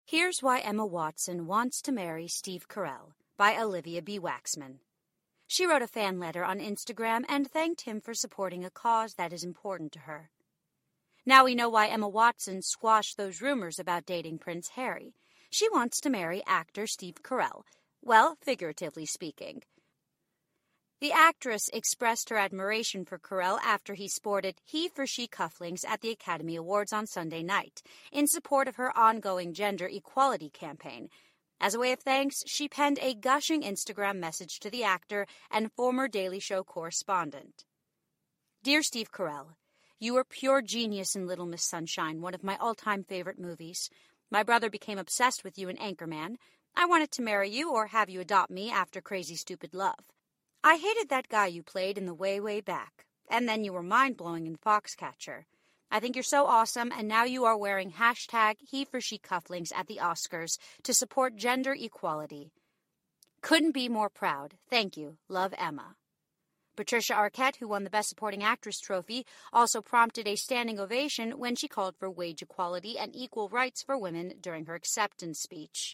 Here's Why Emma Watson Wants to Marry Steve Carell by Olivia B. Waxman. She wrote a fan letter on Instagram and thanked him for supporting a cause that is important to her. Now we know why Emma Watson squashed those rumors about dating Prince Harry. She wants to marry actor Steve Carell. Well, figuratively speaking. The actress expressed her admiration for Carell after he sported he-for-she cufflinks at the Academy Awards on Sunday night, in support of her ongoing gender equality campaign. As a way of thanks, she penned a gushing Instagram message to the actor and former Daily Show correspondent. Dear Steve Carell, you were pure genius in Little Miss Sunshine, one of my all-time favorite movies. My brother became obsessed with you in Anchorman. I wanted to marry you or have you adopt me after Crazy Stupid Love. I hated that guy you played in the Way, Way Back, and then you were mind-blowing in Foxcatcher. I think you're so awesome, and now you are wearing #he-for-she cufflinks at the Oscars to support gender equality. Couldn't be more proud. Thank you. Love, Emma. Patricia Arquette, who won the Best Supporting Actress trophy, also prompted a standing ovation when she called for wage equality and equal rights for women during her acceptance speech.